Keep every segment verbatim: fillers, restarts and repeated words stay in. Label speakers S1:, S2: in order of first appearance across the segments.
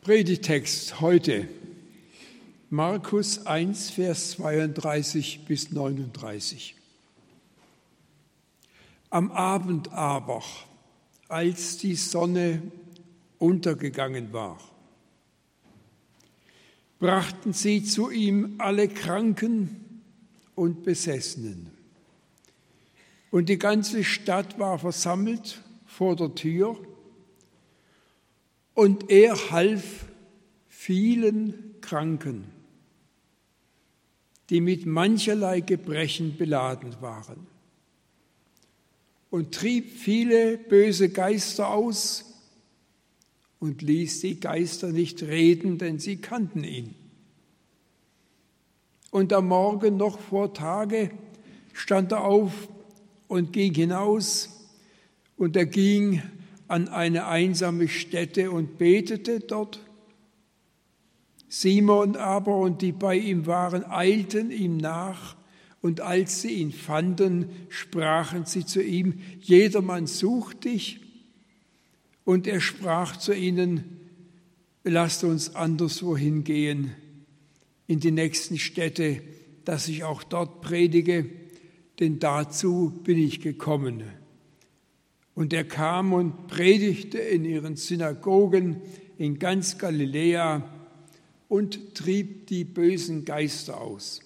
S1: Predigtext heute, Markus eins, Vers zweiunddreißig bis neununddreißig. Am Abend aber, als die Sonne untergegangen war, brachten sie zu ihm alle Kranken und Besessenen. Und die ganze Stadt war versammelt vor der Tür, und er half vielen Kranken, die mit mancherlei Gebrechen beladen waren, und trieb viele böse Geister aus und ließ die Geister nicht reden, denn sie kannten ihn. Und am Morgen noch vor Tage stand er auf und ging hinaus, und er ging an eine einsame Stätte und betete dort. Simon aber und die bei ihm waren, eilten ihm nach, und als sie ihn fanden, sprachen sie zu ihm: Jedermann sucht dich. Und er sprach zu ihnen: Lasst uns anderswohin gehen, in die nächsten Städte, dass ich auch dort predige, denn dazu bin ich gekommen. Und er kam und predigte in ihren Synagogen in ganz Galiläa und trieb die bösen Geister aus.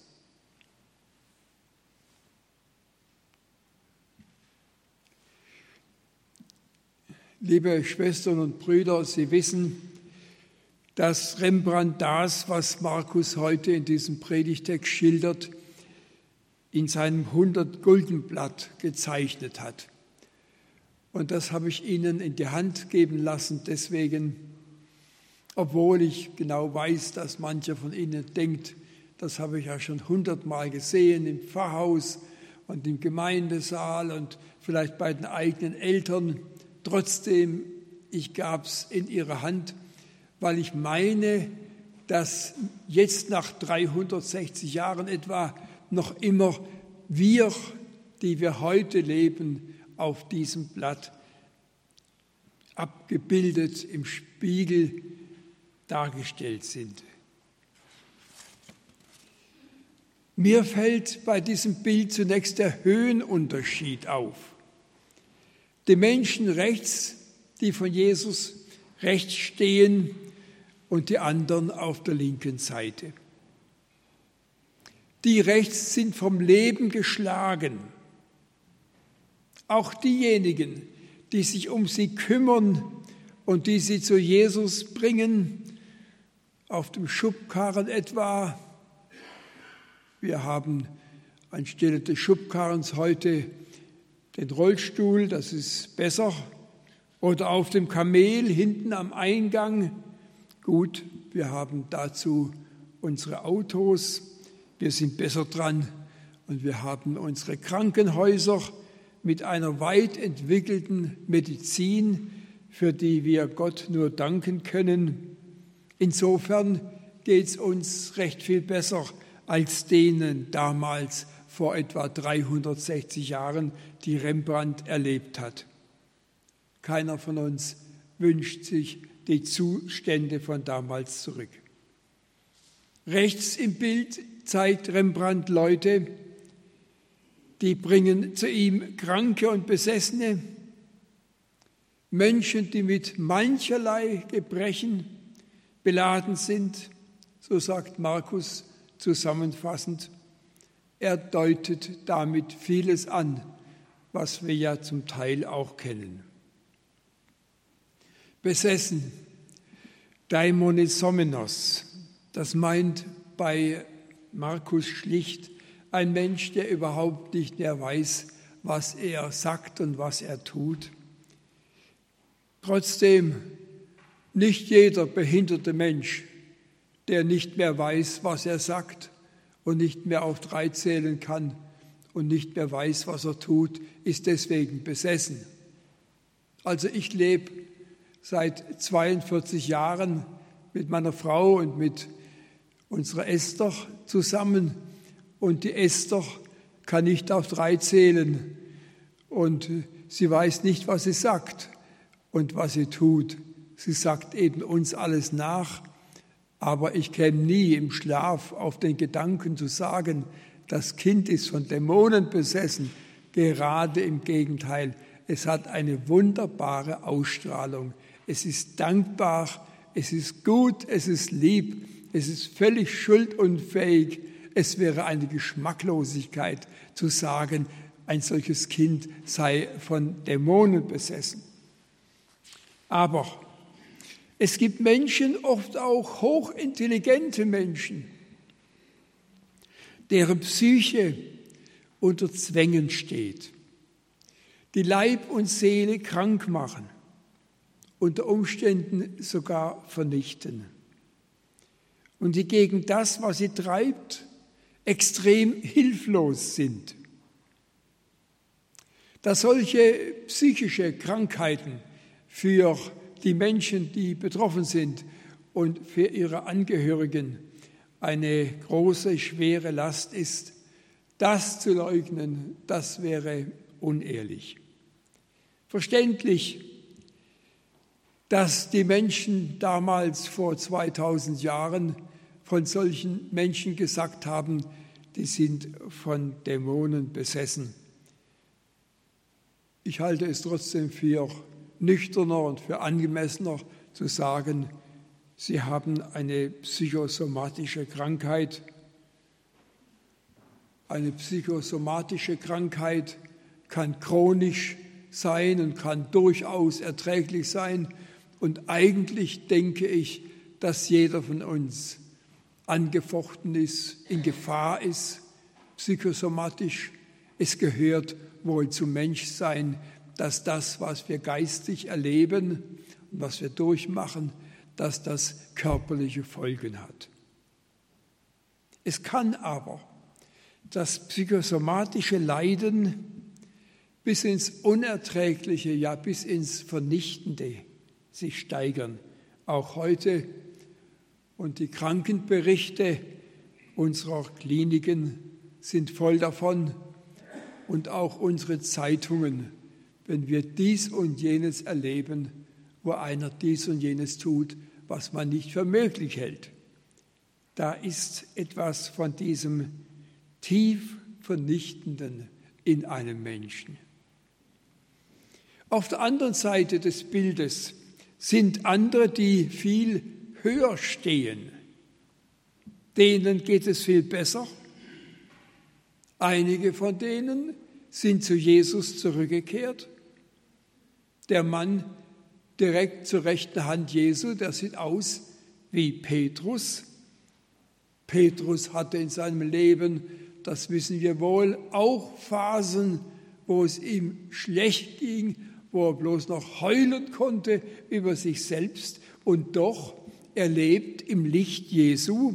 S1: Liebe Schwestern und Brüder, Sie wissen, dass Rembrandt das, was Markus heute in diesem Predigtext schildert, in seinem hundert-Gulden-Blatt gezeichnet hat. Und das habe ich Ihnen in die Hand geben lassen, deswegen, obwohl ich genau weiß, dass mancher von Ihnen denkt, das habe ich ja schon hundertmal gesehen im Pfarrhaus und im Gemeindesaal und vielleicht bei den eigenen Eltern. Trotzdem, ich gab es in Ihre Hand, weil ich meine, dass jetzt nach dreihundertsechzig Jahren etwa noch immer wir, die wir heute leben, auf diesem Blatt abgebildet im Spiegel dargestellt sind. Mir fällt bei diesem Bild zunächst der Höhenunterschied auf. Die Menschen rechts, die von Jesus rechts stehen, und die anderen auf der linken Seite. Die rechts sind vom Leben geschlagen. Auch diejenigen, die sich um sie kümmern und die sie zu Jesus bringen, auf dem Schubkarren etwa. Wir haben anstelle des Schubkarrens heute den Rollstuhl, das ist besser. Oder auf dem Kamel hinten am Eingang. Gut, wir haben dazu unsere Autos, wir sind besser dran. Und wir haben unsere Krankenhäuser mit einer weit entwickelten Medizin, für die wir Gott nur danken können. Insofern geht es uns recht viel besser als denen damals vor etwa dreihundertsechzig Jahren, die Rembrandt erlebt hat. Keiner von uns wünscht sich die Zustände von damals zurück. Rechts im Bild zeigt Rembrandt Leute, die bringen zu ihm Kranke und Besessene, Menschen, die mit mancherlei Gebrechen beladen sind, so sagt Markus zusammenfassend. Er deutet damit vieles an, was wir ja zum Teil auch kennen. Besessen, Daimonisomenos, das meint bei Markus schlicht ein Mensch, der überhaupt nicht mehr weiß, was er sagt und was er tut. Trotzdem, nicht jeder behinderte Mensch, der nicht mehr weiß, was er sagt und nicht mehr auf drei zählen kann und nicht mehr weiß, was er tut, ist deswegen besessen. Also ich lebe seit zweiundvierzig Jahren mit meiner Frau und mit unserer Esther zusammen. Und die Esther kann nicht auf drei zählen. Und sie weiß nicht, was sie sagt und was sie tut. Sie sagt eben uns alles nach, aber ich käme nie im Schlaf auf den Gedanken zu sagen, das Kind ist von Dämonen besessen. Gerade im Gegenteil, es hat eine wunderbare Ausstrahlung. Es ist dankbar, es ist gut, es ist lieb, es ist völlig schuldunfähig. Es wäre eine Geschmacklosigkeit zu sagen, ein solches Kind sei von Dämonen besessen. Aber es gibt Menschen, oft auch hochintelligente Menschen, deren Psyche unter Zwängen steht, die Leib und Seele krank machen, unter Umständen sogar vernichten und die gegen das, was sie treibt, extrem hilflos sind. Dass solche psychische Krankheiten für die Menschen, die betroffen sind und für ihre Angehörigen eine große, schwere Last ist, das zu leugnen, das wäre unehrlich. Verständlich, dass die Menschen damals vor zweitausend Jahren von solchen Menschen gesagt haben, die sind von Dämonen besessen. Ich halte es trotzdem für nüchterner und für angemessener zu sagen, sie haben eine psychosomatische Krankheit. Eine psychosomatische Krankheit kann chronisch sein und kann durchaus erträglich sein. Und eigentlich denke ich, dass jeder von uns angefochten ist, in Gefahr ist, psychosomatisch. Es gehört wohl zum Menschsein, dass das, was wir geistig erleben und was wir durchmachen, dass das körperliche Folgen hat. Es kann aber das psychosomatische Leiden bis ins Unerträgliche, ja bis ins Vernichtende sich steigern, auch heute. Und die Krankenberichte unserer Kliniken sind voll davon und auch unsere Zeitungen, wenn wir dies und jenes erleben, wo einer dies und jenes tut, was man nicht für möglich hält. Da ist etwas von diesem tief Vernichtenden in einem Menschen. Auf der anderen Seite des Bildes sind andere, die viel höher stehen. Denen geht es viel besser. Einige von denen sind zu Jesus zurückgekehrt. Der Mann direkt zur rechten Hand Jesu, der sieht aus wie Petrus. Petrus hatte in seinem Leben, das wissen wir wohl, auch Phasen, wo es ihm schlecht ging, wo er bloß noch heulen konnte über sich selbst. Und doch, er lebt im Licht Jesu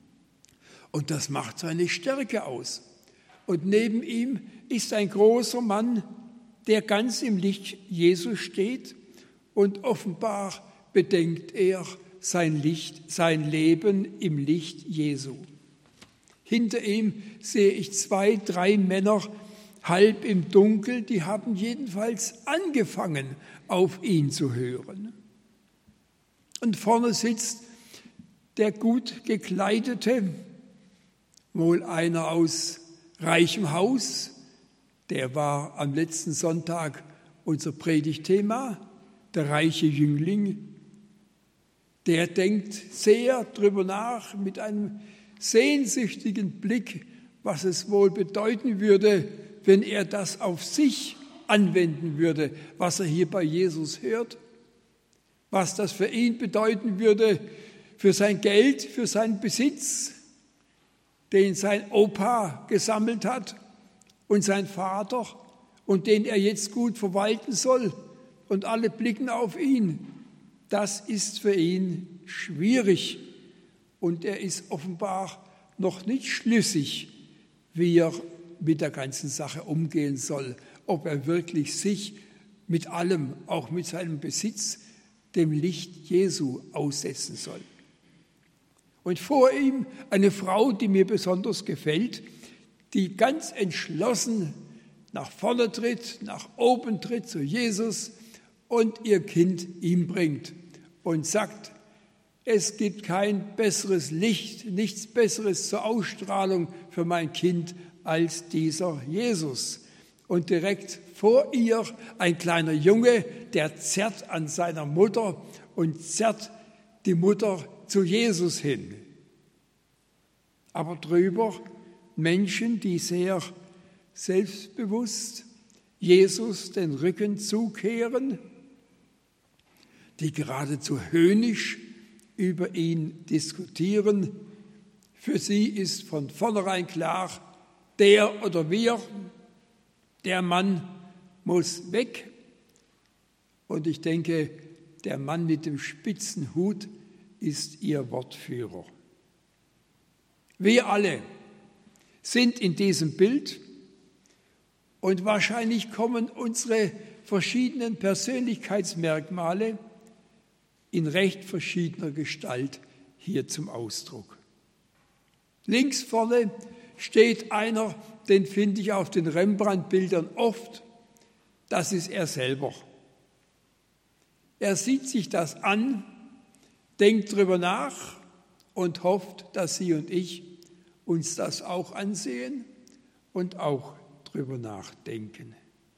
S1: und das macht seine Stärke aus. Und neben ihm ist ein großer Mann, der ganz im Licht Jesu steht und offenbar bedenkt er sein Licht, sein Leben im Licht Jesu. Hinter ihm sehe ich zwei, drei Männer halb im Dunkel, die haben jedenfalls angefangen, auf ihn zu hören. Und vorne sitzt der gut gekleidete, wohl einer aus reichem Haus, der war am letzten Sonntag unser Predigtthema, der reiche Jüngling. Der denkt sehr drüber nach, mit einem sehnsüchtigen Blick, was es wohl bedeuten würde, wenn er das auf sich anwenden würde, was er hier bei Jesus hört, was das für ihn bedeuten würde, für sein Geld, für seinen Besitz, den sein Opa gesammelt hat und sein Vater und den er jetzt gut verwalten soll und alle blicken auf ihn. Das ist für ihn schwierig und er ist offenbar noch nicht schlüssig, wie er mit der ganzen Sache umgehen soll, ob er wirklich sich mit allem, auch mit seinem Besitz, dem Licht Jesu aussetzen soll. Und vor ihm eine Frau, die mir besonders gefällt, die ganz entschlossen nach vorne tritt, nach oben tritt zu Jesus und ihr Kind ihm bringt und sagt, es gibt kein besseres Licht, nichts Besseres zur Ausstrahlung für mein Kind als dieser Jesus. Und direkt vor ihr ein kleiner Junge, der zerrt an seiner Mutter und zerrt die Mutter zu Jesus hin. Aber drüber Menschen, die sehr selbstbewusst Jesus den Rücken zukehren, die geradezu höhnisch über ihn diskutieren. Für sie ist von vornherein klar, der oder wir, der Mann muss weg. Und ich denke, der Mann mit dem spitzen Hut ist ihr Wortführer. Wir alle sind in diesem Bild und wahrscheinlich kommen unsere verschiedenen Persönlichkeitsmerkmale in recht verschiedener Gestalt hier zum Ausdruck. Links vorne steht einer, den finde ich auf den Rembrandt-Bildern oft, das ist er selber. Er sieht sich das an, denkt drüber nach und hofft, dass Sie und ich uns das auch ansehen und auch drüber nachdenken.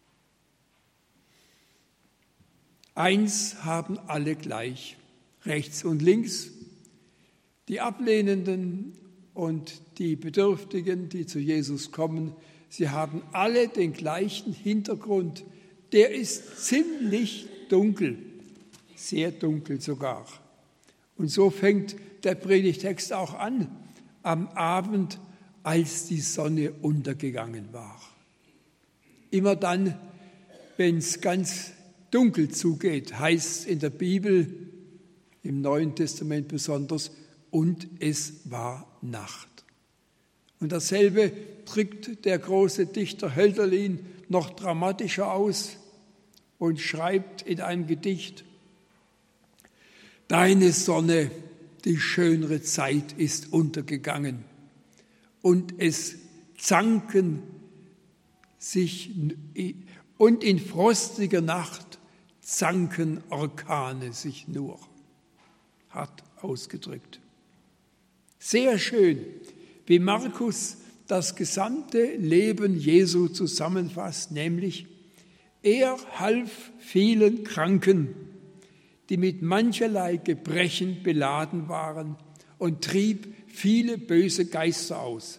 S1: Eins haben alle gleich, rechts und links, die Ablehnenden und die Bedürftigen, die zu Jesus kommen, sie haben alle den gleichen Hintergrund. Der ist ziemlich dunkel, sehr dunkel sogar. Und so fängt der Predigtext auch an, am Abend, als die Sonne untergegangen war. Immer dann, wenn es ganz dunkel zugeht, heißt es in der Bibel, im Neuen Testament besonders, und es war Nacht. Und dasselbe drückt der große Dichter Hölderlin noch dramatischer aus und schreibt in einem Gedicht: Deine Sonne, die schönere Zeit ist untergegangen, und es zanken sich, und in frostiger Nacht zanken Orkane sich nur. Hart ausgedrückt. Sehr schön, wie Markus das gesamte Leben Jesu zusammenfasst, nämlich er half vielen Kranken, die mit mancherlei Gebrechen beladen waren, und trieb viele böse Geister aus.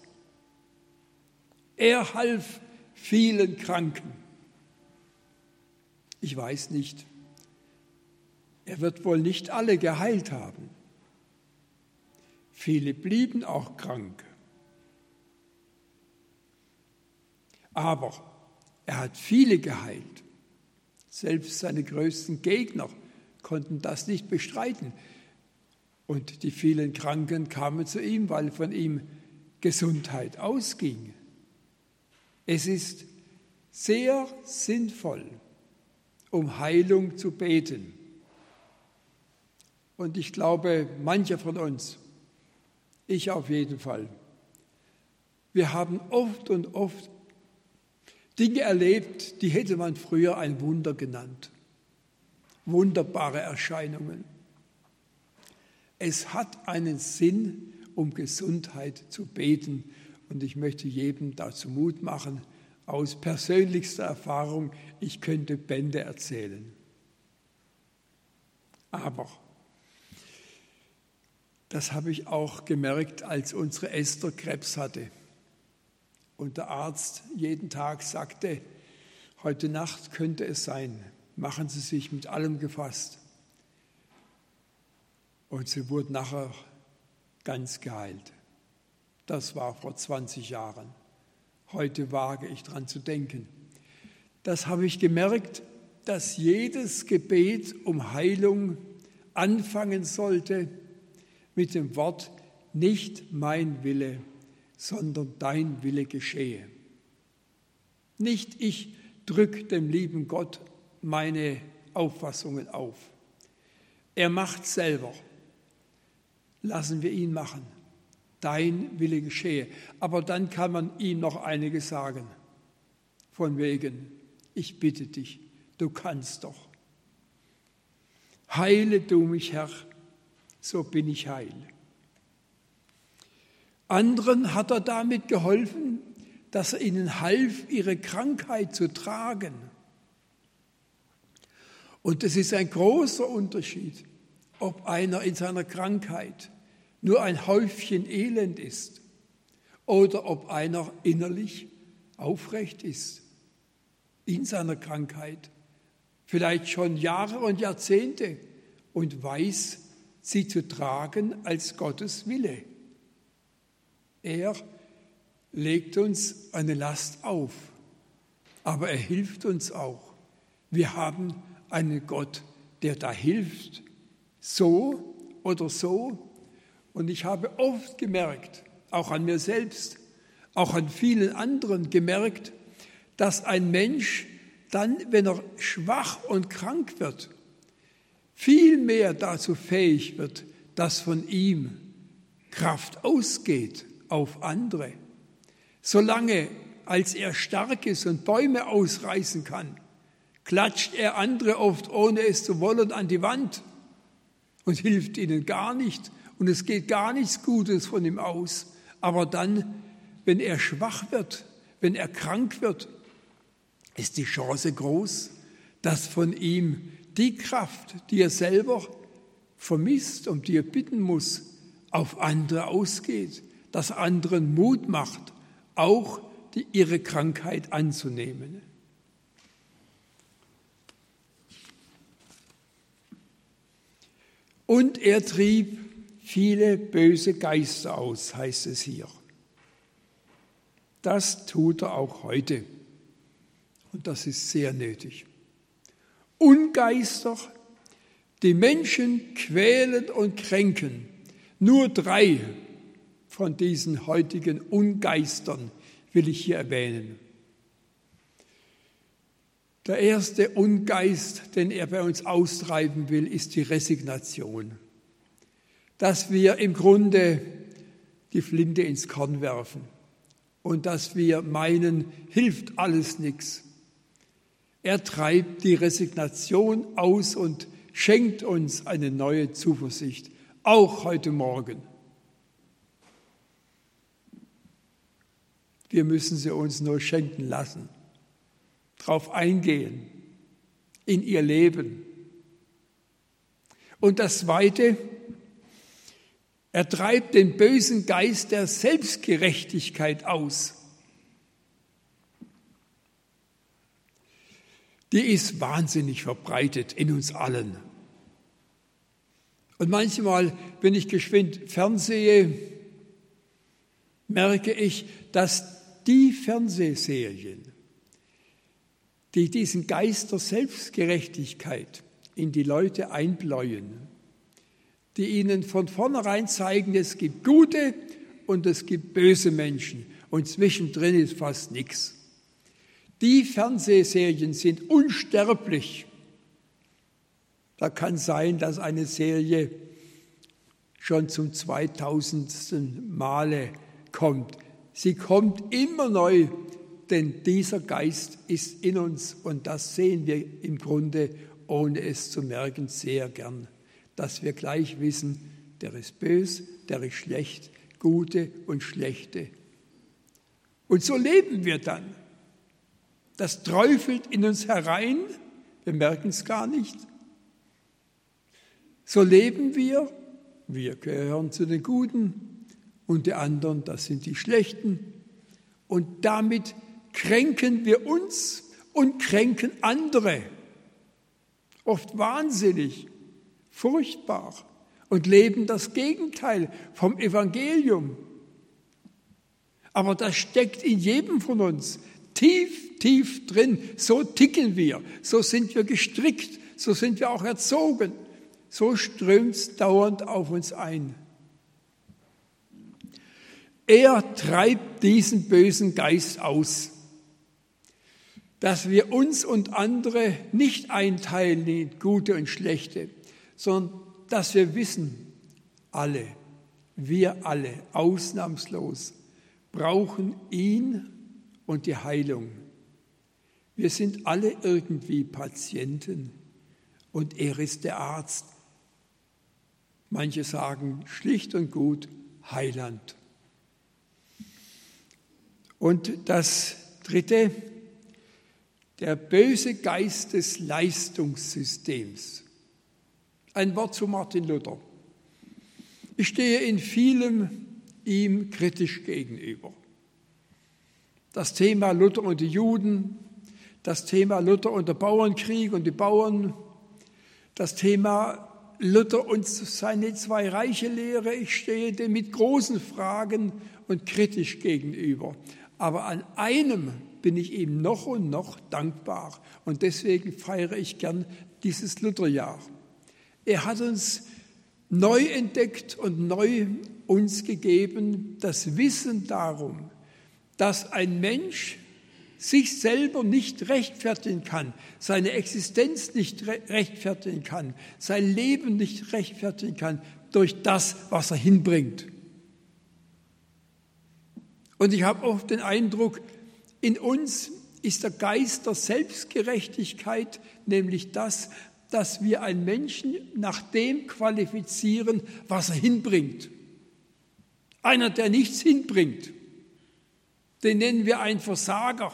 S1: Er half vielen Kranken. Ich weiß nicht, er wird wohl nicht alle geheilt haben. Viele blieben auch krank. Aber er hat viele geheilt. Selbst seine größten Gegner konnten das nicht bestreiten. Und die vielen Kranken kamen zu ihm, weil von ihm Gesundheit ausging. Es ist sehr sinnvoll, um Heilung zu beten. Und ich glaube, mancher von uns, ich auf jeden Fall, wir haben oft und oft Dinge erlebt, die hätte man früher ein Wunder genannt. Wunderbare Erscheinungen. Es hat einen Sinn, um Gesundheit zu beten. Und ich möchte jedem dazu Mut machen, aus persönlichster Erfahrung, ich könnte Bände erzählen. Aber das habe ich auch gemerkt, als unsere Esther Krebs hatte. Und der Arzt jeden Tag sagte, heute Nacht könnte es sein, machen Sie sich mit allem gefasst. Und sie wurde nachher ganz geheilt. Das war vor zwanzig Jahren. Heute wage ich daran zu denken. Das habe ich gemerkt, dass jedes Gebet um Heilung anfangen sollte mit dem Wort, nicht mein Wille, sondern dein Wille geschehe. Nicht ich drücke dem lieben Gott meine Auffassungen auf. Er macht selber. Lassen wir ihn machen. Dein Wille geschehe. Aber dann kann man ihm noch einiges sagen. Von wegen, ich bitte dich, du kannst doch. Heile du mich, Herr, so bin ich heil. Anderen hat er damit geholfen, dass er ihnen half, ihre Krankheit zu tragen. Und es ist ein großer Unterschied, ob einer in seiner Krankheit nur ein Häufchen Elend ist oder ob einer innerlich aufrecht ist in seiner Krankheit, vielleicht schon Jahre und Jahrzehnte und weiß, sie zu tragen als Gottes Wille. Er legt uns eine Last auf, aber er hilft uns auch. Wir haben einen Gott, der da hilft, so oder so. Und ich habe oft gemerkt, auch an mir selbst, auch an vielen anderen gemerkt, dass ein Mensch dann, wenn er schwach und krank wird, viel mehr dazu fähig wird, dass von ihm Kraft ausgeht auf andere. Solange als er stark ist und Bäume ausreißen kann, klatscht er andere oft, ohne es zu wollen, an die Wand und hilft ihnen gar nicht. Und es geht gar nichts Gutes von ihm aus. Aber dann, wenn er schwach wird, wenn er krank wird, ist die Chance groß, dass von ihm die Kraft, die er selber vermisst, um die er bitten muss, auf andere ausgeht, dass anderen Mut macht, auch die, ihre Krankheit anzunehmen. Und er trieb viele böse Geister aus, heißt es hier. Das tut er auch heute. Und das ist sehr nötig. Ungeister, die Menschen quälen und kränken. Nur drei von diesen heutigen Ungeistern will ich hier erwähnen. Der erste Ungeist, den er bei uns austreiben will, ist die Resignation. Dass wir im Grunde die Flinte ins Korn werfen und dass wir meinen, hilft alles nichts. Er treibt die Resignation aus und schenkt uns eine neue Zuversicht, auch heute Morgen. Wir müssen sie uns nur schenken lassen, drauf eingehen, in ihr Leben. Und das Zweite, er treibt den bösen Geist der Selbstgerechtigkeit aus. Die ist wahnsinnig verbreitet in uns allen. Und manchmal, wenn ich geschwind fernsehe, merke ich, dass die Fernsehserien, die diesen Geist der Selbstgerechtigkeit in die Leute einbläuen, die ihnen von vornherein zeigen, es gibt gute und es gibt böse Menschen und zwischendrin ist fast nichts. Die Fernsehserien sind unsterblich. Da kann sein, dass eine Serie schon zum zweitausendsten Male kommt. Sie kommt immer neu, denn dieser Geist ist in uns und das sehen wir im Grunde, ohne es zu merken, sehr gern. Dass wir gleich wissen, der ist böse, der ist schlecht, gute und schlechte. Und so leben wir dann. Das träufelt in uns herein, wir merken es gar nicht. So leben wir, wir gehören zu den Guten und die anderen, das sind die Schlechten. Und damit kränken wir uns und kränken andere. Oft wahnsinnig, furchtbar und leben das Gegenteil vom Evangelium. Aber das steckt in jedem von uns tief, tief drin. So ticken wir, so sind wir gestrickt, so sind wir auch erzogen. So strömt es dauernd auf uns ein. Er treibt diesen bösen Geist aus, dass wir uns und andere nicht einteilen in gute und schlechte, sondern dass wir wissen, alle, wir alle, ausnahmslos, brauchen ihn und die Heilung. Wir sind alle irgendwie Patienten und er ist der Arzt. Manche sagen schlicht und gut Heiland. Und das Dritte, der böse Geist des Leistungssystems. Ein Wort zu Martin Luther. Ich stehe in vielem ihm kritisch gegenüber. Das Thema Luther und die Juden, das Thema Luther und der Bauernkrieg und die Bauern, das Thema Luther und seine Zwei-Reiche-Lehre, ich stehe dem mit großen Fragen und kritisch gegenüber. Aber an einem bin ich ihm noch und noch dankbar und deswegen feiere ich gern dieses Lutherjahr. Er hat uns neu entdeckt und neu uns gegeben das Wissen darum, dass ein Mensch sich selber nicht rechtfertigen kann, seine Existenz nicht rechtfertigen kann, sein Leben nicht rechtfertigen kann durch das, was er hinbringt. Und ich habe oft den Eindruck, in uns ist der Geist der Selbstgerechtigkeit, nämlich das, dass wir einen Menschen nach dem qualifizieren, was er hinbringt. Einer, der nichts hinbringt, den nennen wir einen Versager.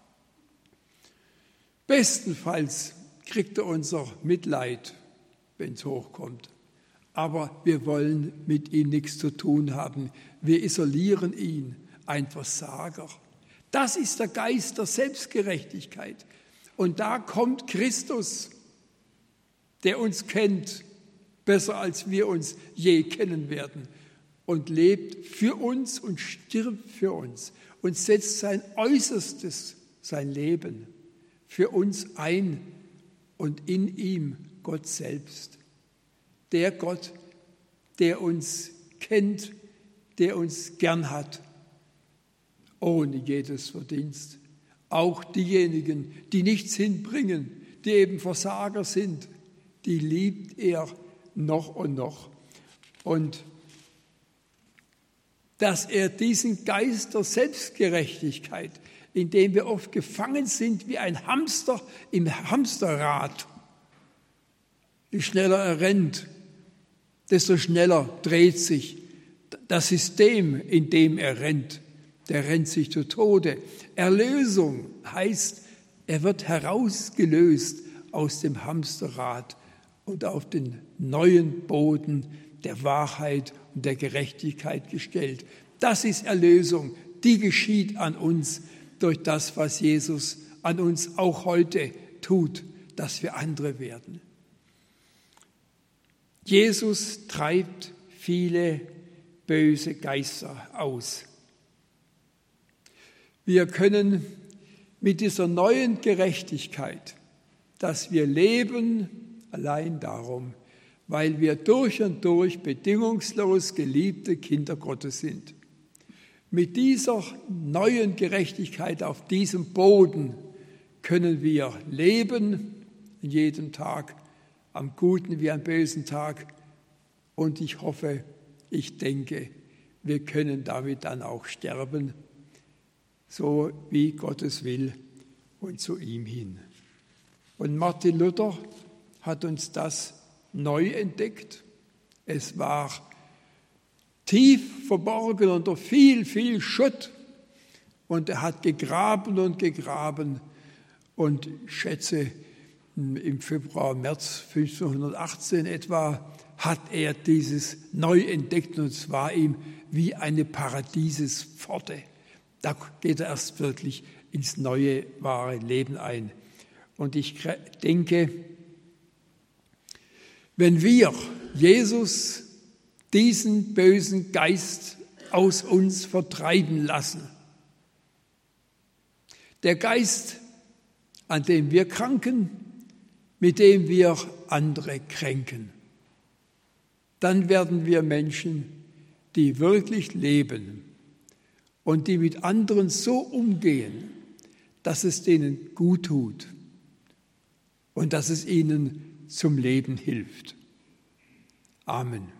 S1: Bestenfalls kriegt er unser Mitleid, wenn es hochkommt. Aber wir wollen mit ihm nichts zu tun haben. Wir isolieren ihn, ein Versager. Das ist der Geist der Selbstgerechtigkeit. Und da kommt Christus, der uns kennt, besser als wir uns je kennen werden, und lebt für uns und stirbt für uns und setzt sein Äußerstes, sein Leben für uns ein und in ihm Gott selbst. Der Gott, der uns kennt, der uns gern hat, ohne jedes Verdienst. Auch diejenigen, die nichts hinbringen, die eben Versager sind, die liebt er noch und noch. Und dass er diesen Geist der Selbstgerechtigkeit, in dem wir oft gefangen sind wie ein Hamster im Hamsterrad, je schneller er rennt, desto schneller dreht sich das System, in dem er rennt. Der rennt sich zu Tode. Erlösung heißt, er wird herausgelöst aus dem Hamsterrad und auf den neuen Boden der Wahrheit und der Gerechtigkeit gestellt. Das ist Erlösung, die geschieht an uns durch das, was Jesus an uns auch heute tut, dass wir andere werden. Jesus treibt viele böse Geister aus. Wir können mit dieser neuen Gerechtigkeit, dass wir leben, allein darum, weil wir durch und durch bedingungslos geliebte Kinder Gottes sind. Mit dieser neuen Gerechtigkeit auf diesem Boden können wir leben, jeden Tag, am guten wie am bösen Tag. Und ich hoffe, ich denke, wir können damit dann auch sterben, so wie Gottes will und zu ihm hin. Und Martin Luther hat uns das neu entdeckt. Es war tief verborgen unter viel, viel Schutt. Und er hat gegraben und gegraben. Und ich schätze, im Februar, März fünfzehnhundertachtzehn etwa, hat er dieses neu entdeckt. Und es war ihm wie eine Paradiesespforte. Da geht er erst wirklich ins neue, wahre Leben ein. Und ich denke, wenn wir Jesus diesen bösen Geist aus uns vertreiben lassen, der Geist, an dem wir kranken, mit dem wir andere kränken, dann werden wir Menschen, die wirklich leben und die mit anderen so umgehen, dass es denen gut tut und dass es ihnen zum Leben hilft. Amen.